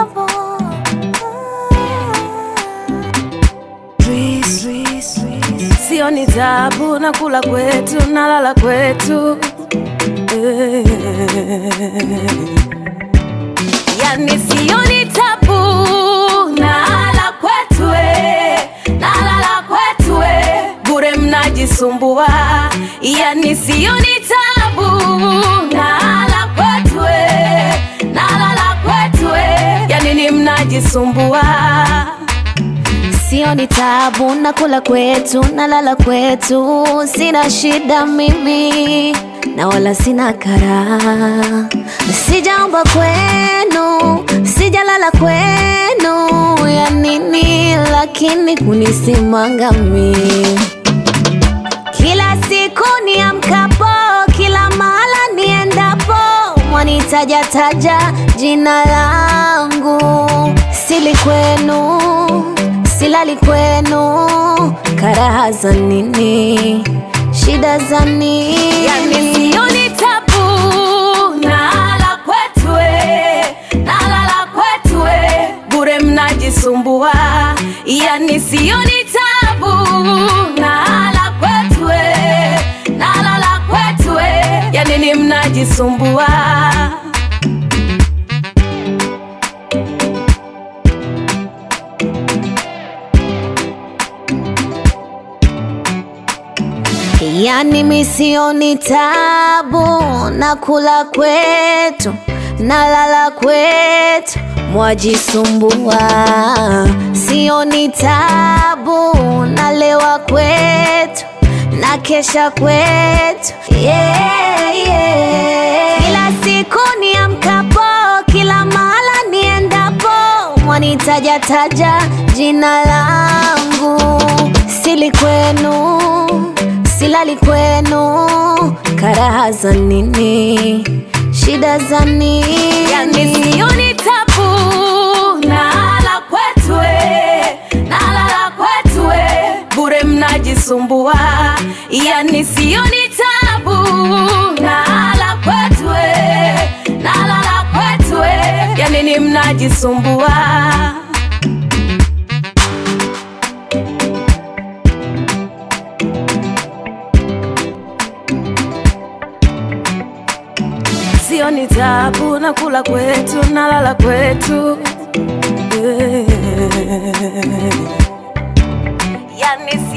tabu. Sioni tabu, nakula kwetu, nalala kwetu. Yani sioni tabu, nalala kwetu, nalala kwetu, bure mnajisumbua. Yani sioni tabu, nalala kwetu, nalala kwetu, yani ni mnajisumbua. Sioni tabu, nakula kwetu, nalala kwetu. Sina shida mimi, na wala sina kara. Sijaomba kwenu, sijalala kwenu. Ya nini lakini kunisimanga mimi? Kila siku niamkapo, kila mahala niendapo, mwanitaja taja jina langu. Sili kwenu, silali kwenu, karaha za nini, shida za nini? Yani sioni tabu, nalala kwetu, nalala kwetu, bure mnajisumbua. Yani sioni tabu, nalala kwetu, nalala kwetu, yani ni mnajisumbua. Yani misioni tabu, nakula kwetu, nalala kwetu, mwajisumbua. Sioni tabu, nalewa kwetu, nakesha kwetu, yeah, yeah. Kila siku niamkapo, kila mahala niendapo, mwanitaja taja jina langu. Sili kwenu, silali kwenu, karaha za nini, shida za nini? Yani sioni tabu, nalala kwetu, nalala kwetu, bure mnajisumbua. Yani sioni tabu, nalala kwetu, nalala kwetu, yani ni mnajisumbua. Sioni tabu, nakula kwetu, nalala kwetu. Yani